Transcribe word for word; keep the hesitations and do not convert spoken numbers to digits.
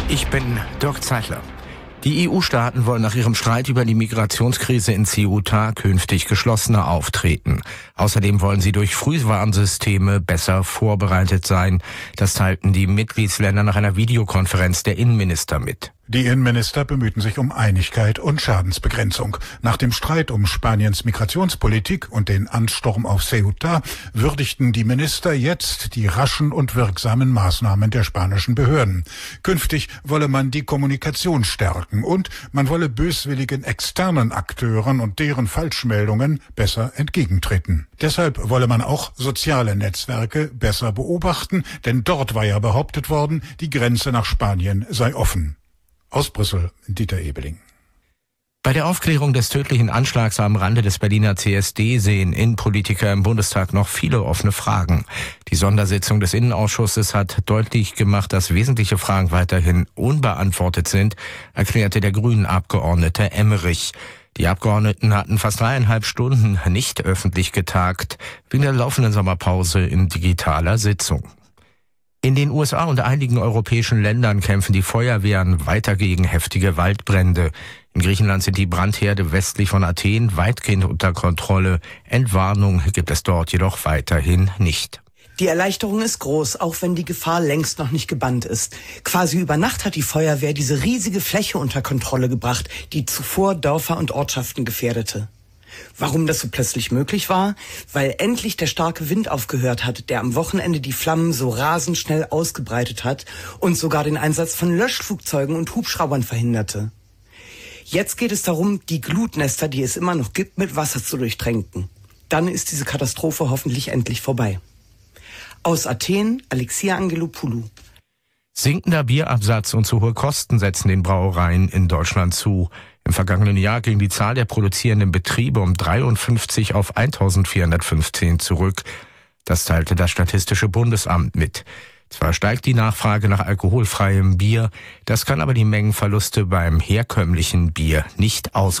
Ich bin Dirk Zeitler. Die E U-Staaten wollen nach ihrem Streit über die Migrationskrise in Ceuta künftig geschlossener auftreten. Außerdem wollen sie durch Frühwarnsysteme besser vorbereitet sein. Das teilten die Mitgliedsländer nach einer Videokonferenz der Innenminister mit. Die Innenminister bemühten sich um Einigkeit und Schadensbegrenzung. Nach dem Streit um Spaniens Migrationspolitik und den Ansturm auf Ceuta würdigten die Minister jetzt die raschen und wirksamen Maßnahmen der spanischen Behörden. Künftig wolle man die Kommunikation stärken und man wolle böswilligen externen Akteuren und deren Falschmeldungen besser entgegentreten. Deshalb wolle man auch soziale Netzwerke besser beobachten, denn dort war ja behauptet worden, die Grenze nach Spanien sei offen. Aus Brüssel, Dieter Ebeling. Bei der Aufklärung des tödlichen Anschlags am Rande des Berliner C S D sehen Innenpolitiker im Bundestag noch viele offene Fragen. Die Sondersitzung des Innenausschusses hat deutlich gemacht, dass wesentliche Fragen weiterhin unbeantwortet sind, erklärte der Grünen-Abgeordnete Emmerich. Die Abgeordneten hatten fast dreieinhalb Stunden nicht öffentlich getagt, wegen der laufenden Sommerpause in digitaler Sitzung. In den U S A und einigen europäischen Ländern kämpfen die Feuerwehren weiter gegen heftige Waldbrände. In Griechenland sind die Brandherde westlich von Athen weitgehend unter Kontrolle. Entwarnung gibt es dort jedoch weiterhin nicht. Die Erleichterung ist groß, auch wenn die Gefahr längst noch nicht gebannt ist. Quasi über Nacht hat die Feuerwehr diese riesige Fläche unter Kontrolle gebracht, die zuvor Dörfer und Ortschaften gefährdete. Warum das so plötzlich möglich war? Weil endlich der starke Wind aufgehört hat, der am Wochenende die Flammen so rasend schnell ausgebreitet hat und sogar den Einsatz von Löschflugzeugen und Hubschraubern verhinderte. Jetzt geht es darum, die Glutnester, die es immer noch gibt, mit Wasser zu durchtränken. Dann ist diese Katastrophe hoffentlich endlich vorbei. Aus Athen, Alexia Angelopoulou. Sinkender Bierabsatz und zu hohe Kosten setzen den Brauereien in Deutschland zu. Im vergangenen Jahr ging die Zahl der produzierenden Betriebe um dreiundfünfzig auf eintausendvierhundertfünfzehn zurück. Das teilte das Statistische Bundesamt mit. Zwar steigt die Nachfrage nach alkoholfreiem Bier, das kann aber die Mengenverluste beim herkömmlichen Bier nicht ausgleichen.